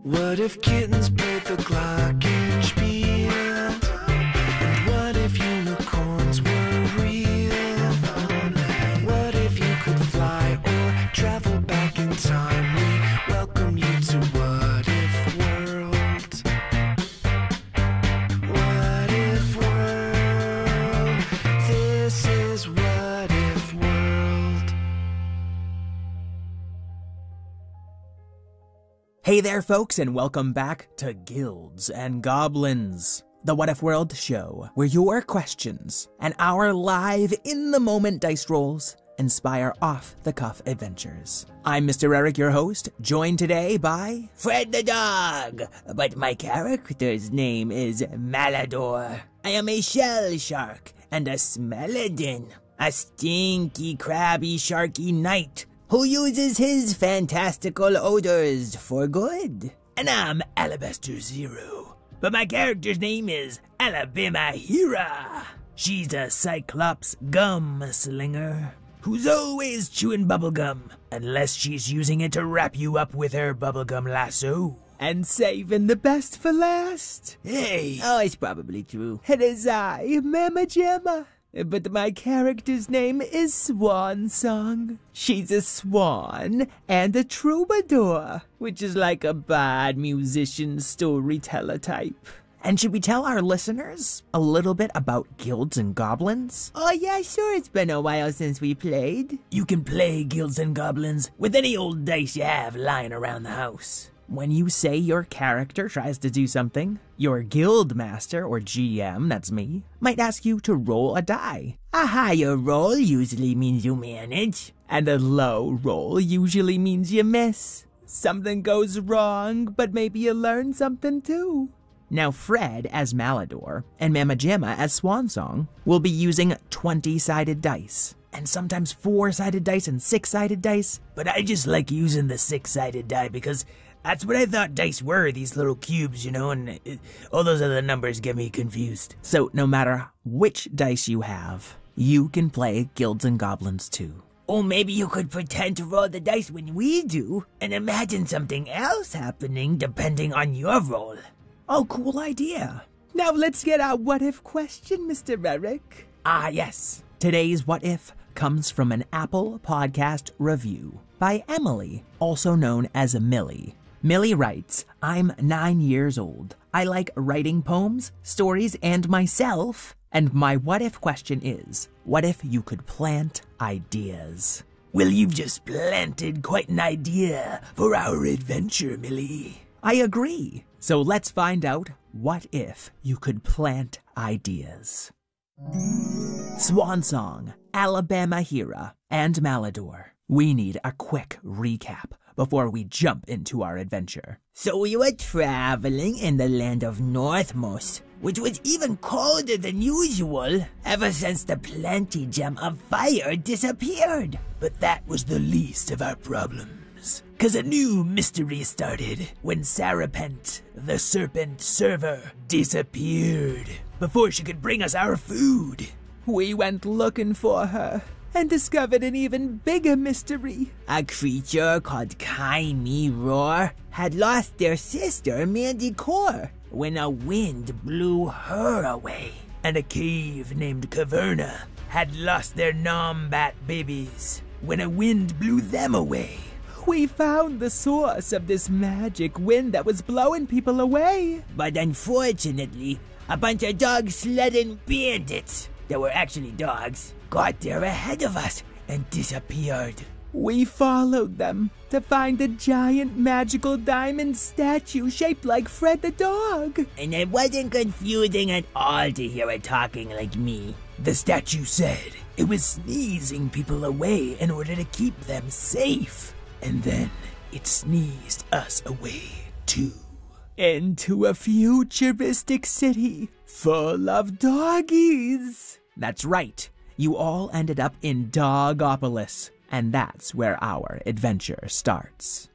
What if kittens played the glockenspiel? And what if unicorns were real? What if you could fly or travel back in time? We welcome you to What If World. What If World? This is What If World. Hey there, folks, and welcome back to Guilds and Goblins, the What If World show, where your questions and our live, in-the-moment dice rolls inspire off-the-cuff adventures. I'm Mr. Eric, your host, joined today by Fred the Dog, but my character's name is Malador. I am a shell shark and a smeladin, a stinky, crabby, sharky knight who uses his fantastical odors for good. And I'm Alabaster Zero, but my character's name is Alabama Hira. She's a Cyclops gum slinger who's always chewing bubblegum, unless she's using it to wrap you up with her bubblegum lasso. And saving the best for last. Hey. Oh, it's probably true. It is I, Mama Jamma. But my character's name is Swan Song. She's a swan and a troubadour, which is like a bad musician storyteller type. And should we tell our listeners a little bit about Guilds and Goblins? Oh yeah, sure, it's been a while since we played. You can play Guilds and Goblins with any old dice you have lying around the house. When you say your character tries to do something, your guild master, or GM, that's me, might ask you to roll a die. A higher roll usually means you manage, and a low roll usually means you miss. Something goes wrong, but maybe you learn something too. Now Fred as Malador and Mama Jamma as Swansong will be using 20-sided dice, and sometimes 4-sided dice and 6-sided dice, but I just like using the 6-sided die because that's what I thought dice were, these little cubes, you know, and all those other numbers get me confused. So no matter which dice you have, you can play Guilds and Goblins too. Or maybe you could pretend to roll the dice when we do, and imagine something else happening depending on your roll. Oh, cool idea. Now let's get our what if question, Mr. Eric. Ah, yes. Today's what if comes from an Apple Podcast review by Emily, also known as Millie. Millie writes, I'm 9 years old. I like writing poems, stories, and myself. And my what if question is, what if you could plant ideas? Well, you've just planted quite an idea for our adventure, Millie. I agree. So let's find out what if you could plant ideas. Swansong, Alabama Hira, and Malador. We need a quick recap before we jump into our adventure. So we were traveling in the land of Northmost, which was even colder than usual ever since the plenty gem of fire disappeared. But that was the least of our problems, 'cause a new mystery started when Sarapent, the serpent server, disappeared before she could bring us our food. We went looking for her and discovered an even bigger mystery. A creature called Kaimi Roar had lost their sister Manticore when a wind blew her away. And a cave named Caverna had lost their Nombat babies when a wind blew them away. We found the source of this magic wind that was blowing people away. But unfortunately, a bunch of dog-sledding bandits that were actually dogs got there ahead of us and disappeared. We followed them to find a giant magical diamond statue shaped like Fred the Dog. And it wasn't confusing at all to hear it talking like me. The statue said it was sneezing people away in order to keep them safe. And then it sneezed us away too. Into a futuristic city full of doggies. That's right. You all ended up in Dogopolis, and that's where our adventure starts.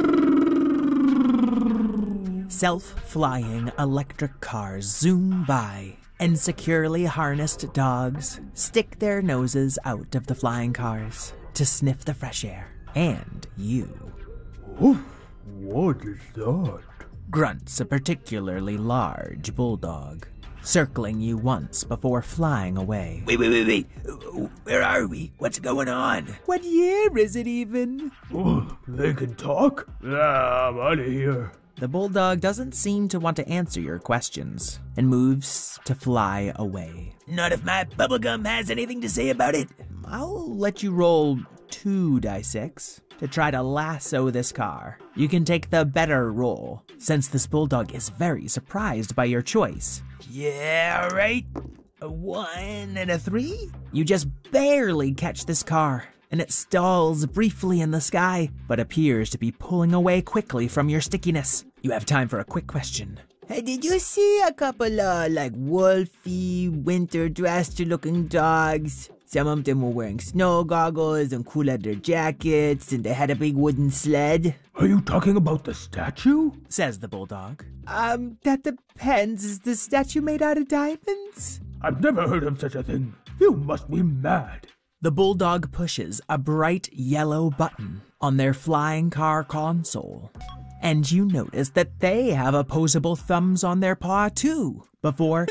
Self-flying electric cars zoom by, and securely harnessed dogs stick their noses out of the flying cars to sniff the fresh air. And you. Oof, what is that? grunts a particularly large bulldog, circling you once before flying away. Wait. Where are we? What's going on? What year is it even? Oh, they can talk? Yeah, I'm out of here. The bulldog doesn't seem to want to answer your questions and moves to fly away. Not if my bubblegum has anything to say about it. I'll let you roll 2d6 to try to lasso this car. You can take the better roll, since this bulldog is very surprised by your choice. Yeah, all right. A 1 and a 3? You just barely catch this car, and it stalls briefly in the sky, but appears to be pulling away quickly from your stickiness. You have time for a quick question. Hey, did you see a couple of, wolfy, winter-dressed-looking dogs? Some of them were wearing snow goggles and cool leather jackets, and they had a big wooden sled. Are you talking about the statue? Says the bulldog. That depends. Is the statue made out of diamonds? I've never heard of such a thing. You must be mad. The bulldog pushes a bright yellow button on their flying car console, and you notice that they have opposable thumbs on their paw too, before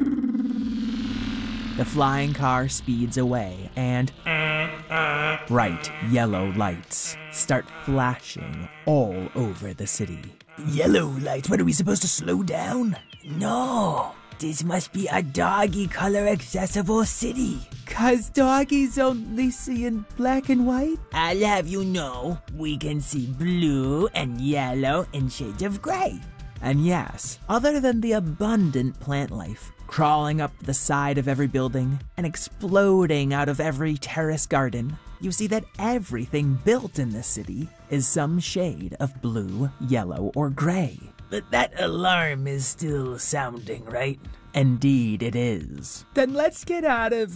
the flying car speeds away and bright yellow lights start flashing all over the city. Yellow lights? What, are we supposed to slow down? No, this must be a doggy color accessible city. 'Cause doggies only see in black and white? I'll have you know, we can see blue and yellow and shades of gray. And yes, other than the abundant plant life crawling up the side of every building and exploding out of every terrace garden, you see that everything built in this city is some shade of blue, yellow, or gray. But that alarm is still sounding, right? Indeed it is. Then let's get out of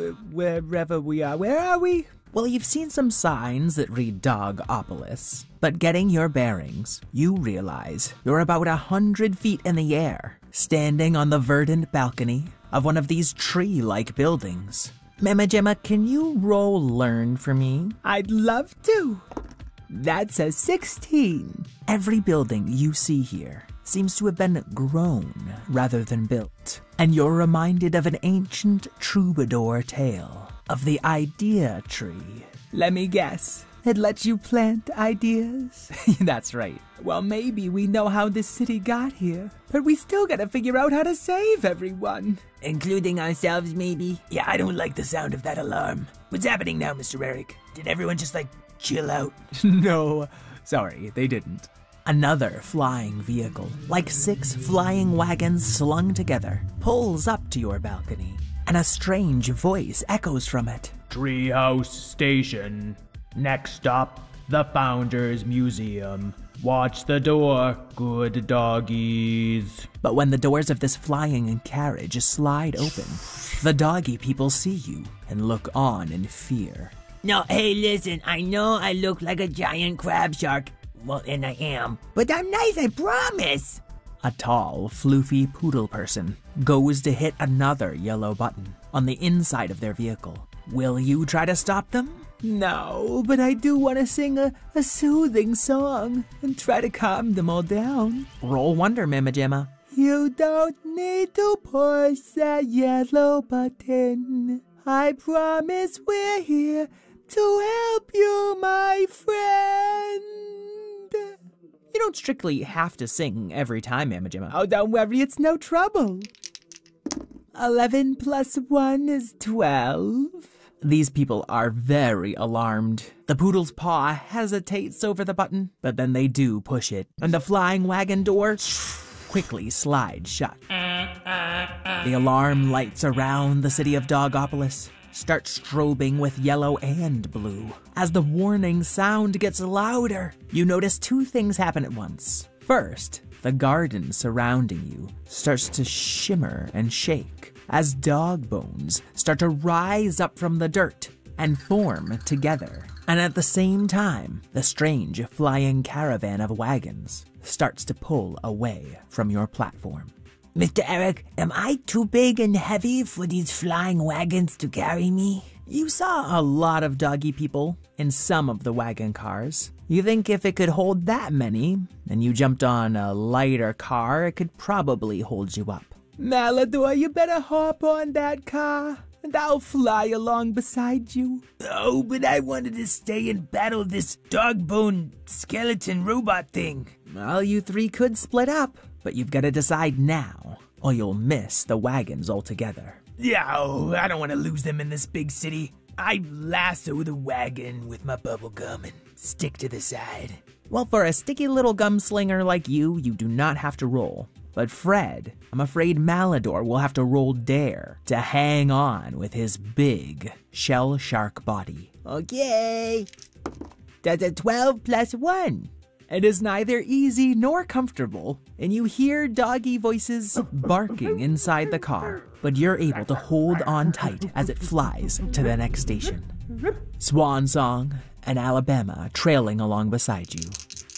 wherever we are. Where are we? Well, you've seen some signs that read Dogopolis, but getting your bearings, you realize you're about 100 feet in the air, standing on the verdant balcony of one of these tree-like buildings. Mama Gemma, can you roll learn for me? I'd love to. That's a 16. Every building you see here seems to have been grown rather than built, and you're reminded of an ancient troubadour tale of the idea tree. Let me guess. It lets you plant ideas? That's right. Well, maybe we know how this city got here, but we still gotta figure out how to save everyone. Including ourselves, maybe? Yeah, I don't like the sound of that alarm. What's happening now, Mr. Eric? Did everyone just, chill out? No, sorry, they didn't. Another flying vehicle, like 6 flying wagons slung together, pulls up to your balcony, and a strange voice echoes from it. Treehouse Station. Next stop, the Founders Museum. Watch the door, good doggies. But when the doors of this flying carriage slide open, the doggy people see you and look on in fear. No, hey, listen, I know I look like a giant crab shark. Well, and I am. But I'm nice, I promise. A tall, floofy poodle person goes to hit another yellow button on the inside of their vehicle. Will you try to stop them? No, but I do want to sing a soothing song and try to calm them all down. Roll wonder, Mama Gemma. You don't need to push that yellow button. I promise we're here to help you, my friend. You don't strictly have to sing every time, Mama Gemma. Oh, don't worry, it's no trouble. 11 plus 1 is 12. These people are very alarmed. The poodle's paw hesitates over the button, but then they do push it, and the flying wagon door quickly slides shut. The alarm lights around the city of Dogopolis start strobing with yellow and blue. As the warning sound gets louder, you notice 2 things happen at once. First, the garden surrounding you starts to shimmer and shake as dog bones start to rise up from the dirt and form together. And at the same time, the strange flying caravan of wagons starts to pull away from your platform. Mr. Eric, am I too big and heavy for these flying wagons to carry me? You saw a lot of doggy people in some of the wagon cars. You think if it could hold that many, and you jumped on a lighter car, it could probably hold you up. Malador, you better hop on that car, and I'll fly along beside you. Oh, but I wanted to stay and battle this dog-bone skeleton robot thing. Well, you three could split up, but you've got to decide now, or you'll miss the wagons altogether. Yeah, oh, I don't want to lose them in this big city. I lasso the wagon with my bubble gum and stick to the side. Well, for a sticky little gunslinger like you do not have to roll. But Fred, I'm afraid Malador will have to roll dare to hang on with his big shell shark body. Okay. That's a 12 plus 1. It is neither easy nor comfortable, and you hear doggy voices barking inside the car, but you're able to hold on tight as it flies to the next station. Swan Song and Alabama trailing along beside you.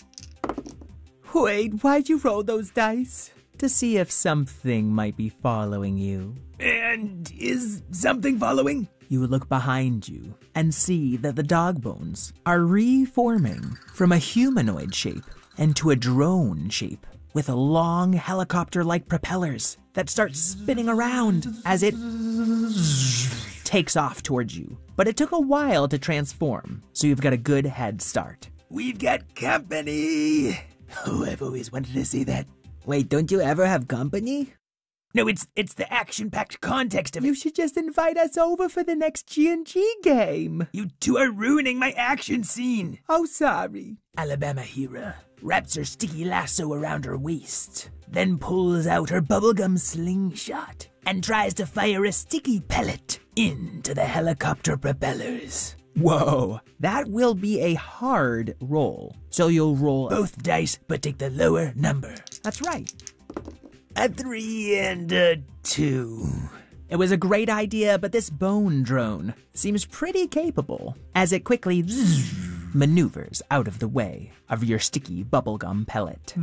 Wait, why'd you roll those dice? To see if something might be following you. And is something following? You look behind you and see that the dog bones are reforming from a humanoid shape into a drone shape with long helicopter-like propellers that start spinning around as it takes off towards you. But it took a while to transform, so you've got a good head start. We've got company. Oh, I've always wanted to say that. Wait, don't you ever have company? No, it's the action-packed context of it. You should just invite us over for the next G&G game. You two are ruining my action scene. Oh, sorry. Alabama Hera wraps her sticky lasso around her waist, then pulls out her bubblegum slingshot and tries to fire a sticky pellet into the helicopter propellers. Whoa, that will be a hard roll. So you'll roll both dice, but take the lower number. That's right. A 3 and a 2. It was a great idea, but this bone drone seems pretty capable as it quickly maneuvers out of the way of your sticky bubblegum pellet.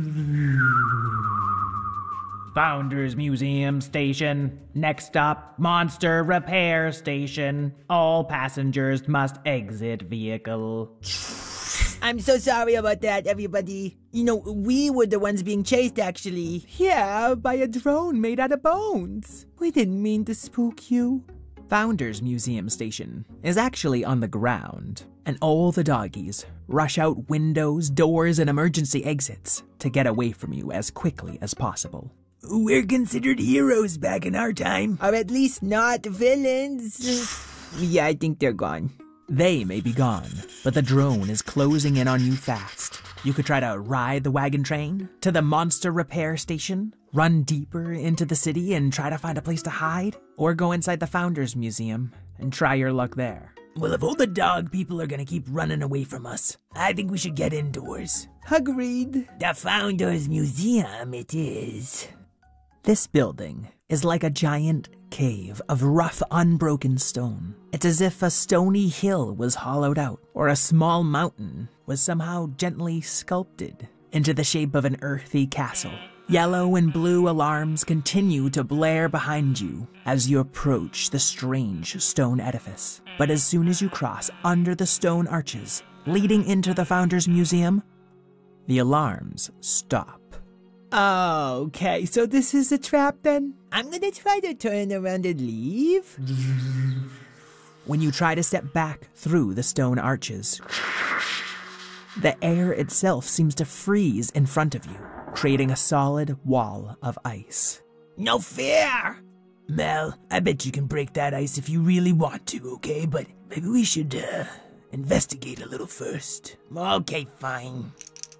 Founders Museum Station. Next stop, Monster Repair Station. All passengers must exit vehicle. I'm so sorry about that, everybody. You know, we were the ones being chased, actually. Yeah, by a drone made out of bones. We didn't mean to spook you. Founders Museum Station is actually on the ground, and all the doggies rush out windows, doors, and emergency exits to get away from you as quickly as possible. We're considered heroes back in our time. Or at least not villains. Yeah, I think they're gone. They may be gone, but the drone is closing in on you fast. You could try to ride the wagon train to the monster repair station, run deeper into the city and try to find a place to hide, or go inside the Founders Museum and try your luck there. Well, if all the dog people are gonna keep running away from us, I think we should get indoors. Agreed. The Founders Museum it is. This building is like a giant cave of rough, unbroken stone. It's as if a stony hill was hollowed out, or a small mountain was somehow gently sculpted into the shape of an earthy castle. Yellow and blue alarms continue to blare behind you as you approach the strange stone edifice. But as soon as you cross under the stone arches leading into the Founders Museum, the alarms stop. Okay, so this is a trap then? I'm gonna try to turn around and leave. When you try to step back through the stone arches, the air itself seems to freeze in front of you, creating a solid wall of ice. No fair! Mel, I bet you can break that ice if you really want to, okay? But maybe we should, investigate a little first. Okay, fine.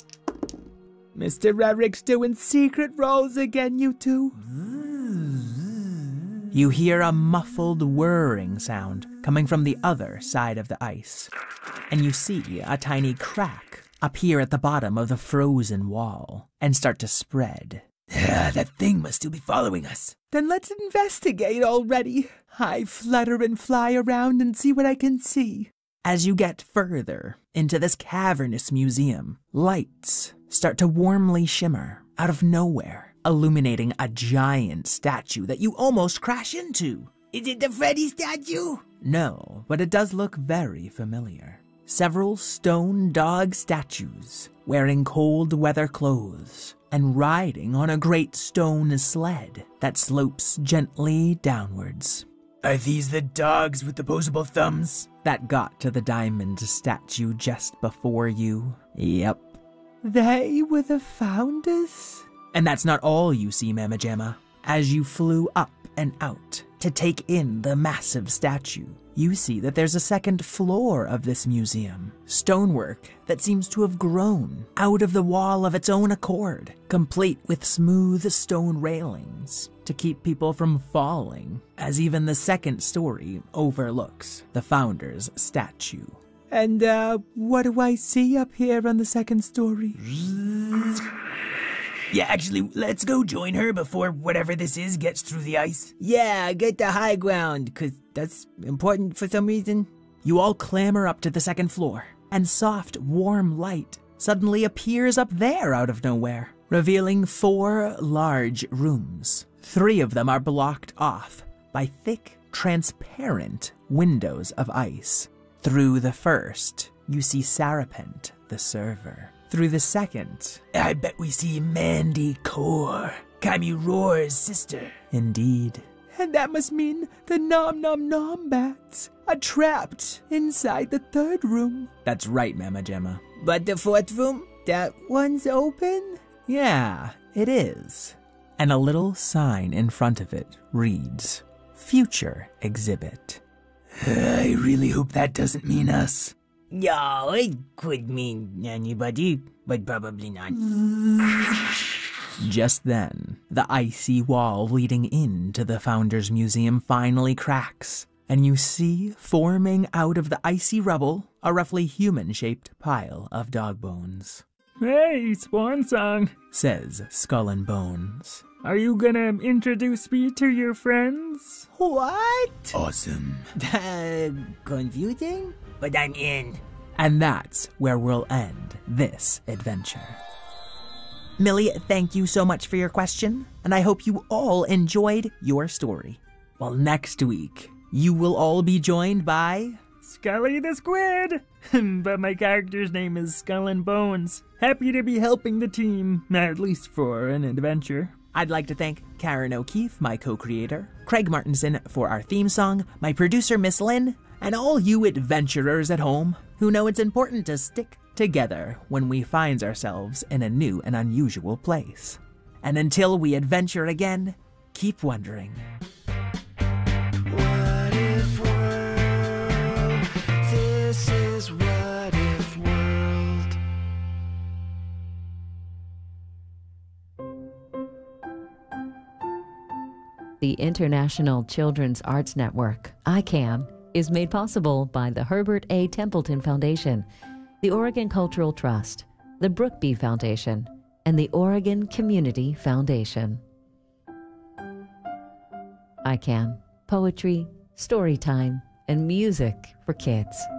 Mr. Eric's doing secret rolls again, you two. You hear a muffled whirring sound coming from the other side of the ice, and you see a tiny crack appear at the bottom of the frozen wall and start to spread. That thing must still be following us. Then let's investigate already. I flutter and fly around and see what I can see. As you get further into this cavernous museum, lights start to warmly shimmer out of nowhere, illuminating a giant statue that you almost crash into. Is it the Freddy statue? No, but it does look very familiar. Several stone dog statues wearing cold weather clothes and riding on a great stone sled that slopes gently downwards. Are these the dogs with opposable thumbs? That got to the diamond statue just before you. Yep. They were the founders? And that's not all you see, Mamma Jamma. As you flew up and out to take in the massive statue, you see that there's a second floor of this museum. Stonework that seems to have grown out of the wall of its own accord, complete with smooth stone railings to keep people from falling, as even the second story overlooks the founder's statue. And, what do I see up here on the second story? Yeah, actually, let's go join her before whatever this is gets through the ice. Yeah, get the high ground, 'cause that's important for some reason. You all clamber up to the second floor, and soft, warm light suddenly appears up there out of nowhere, revealing 4 large rooms. 3 of them are blocked off by thick, transparent windows of ice. Through the first, you see Sarapent, the server. Through the second, I bet we see Mandy Core, Kaimi Roar's sister. Indeed. And that must mean the Nom Nom Nom bats are trapped inside the third room. That's right, Mamma Jamma. But the fourth room, that one's open? Yeah, it is. And a little sign in front of it reads, Future Exhibit. I really hope that doesn't mean us. Yeah, it could mean anybody, but probably not. Just then, the icy wall leading into the Founders Museum finally cracks, and you see, forming out of the icy rubble, a roughly human-shaped pile of dog bones. Hey, Swan Song, says Skull and Bones. Are you gonna introduce me to your friends? What? Awesome. Confusing? But I'm in. And that's where we'll end this adventure. Millie, thank you so much for your question, and I hope you all enjoyed your story. Well, next week, you will all be joined by... Scully the Squid! But my character's name is Skull and Bones. Happy to be helping the team, at least for an adventure. I'd like to thank Karen O'Keefe, my co-creator, Craig Martinson for our theme song, my producer Miss Lynn, and all you adventurers at home who know it's important to stick together when we find ourselves in a new and unusual place. And until we adventure again, keep wondering. What if world? This is What If World. The International Children's Arts Network, ICAN, is made possible by the Herbert A. Templeton Foundation, the Oregon Cultural Trust, the Brookby Foundation, and the Oregon Community Foundation. ICAN, poetry, story time, and music for kids.